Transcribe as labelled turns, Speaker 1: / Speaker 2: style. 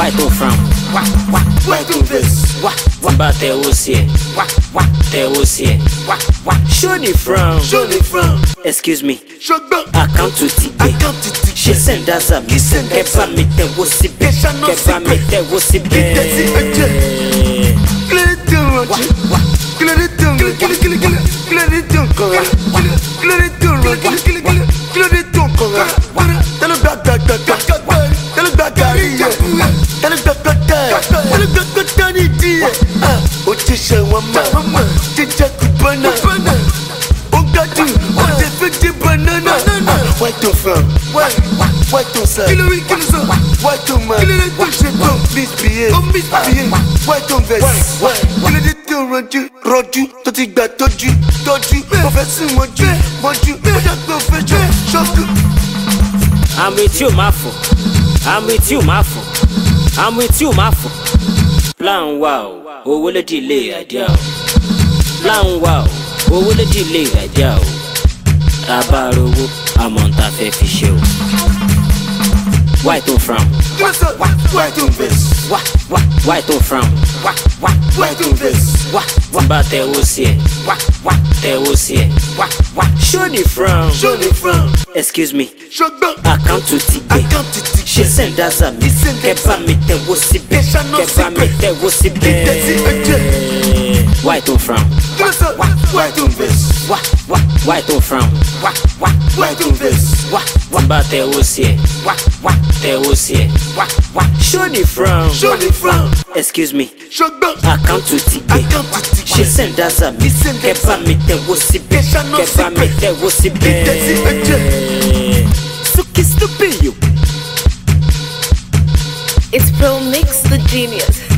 Speaker 1: Why to from?
Speaker 2: Why to this?
Speaker 1: But there was here. There was here. Show the from. Excuse me. I come to tea. She send us a miss. Kepa me te wosi be. Kepa me te wosi be.
Speaker 2: Why to from? Why to sir? Why to man? Misbehave. Why to vex? Kill it to roju, to ti gba toju. Mo fẹ́ sìn moju, ó yà pé o fẹ́ jọ ṣọ́kù.
Speaker 1: I'm with you, my fool. I'm with you, my fool. I'm with you, my fool. Plan wow, oh will it delay idea. Plan wow, oh will it delay idea. Tabarowo, I'm on that fair show. Why to from?
Speaker 2: Why to this?
Speaker 1: Why to from?
Speaker 2: Why to this?
Speaker 1: But there was here. There was here. Show the from. Excuse me. I come to tea. She send us a miss. Kepa me te wosi be. Kepa me te wosi be. Why to from?
Speaker 2: Why to this?
Speaker 1: Why to from?
Speaker 2: Why to this?
Speaker 1: But there was here. There was here. Show the from. Excuse me. I come to tea. She send us a miss. Kepa me te wosi be. Kepa me te wosi be.
Speaker 3: Suki stupid you. It's Pro Mix the genius.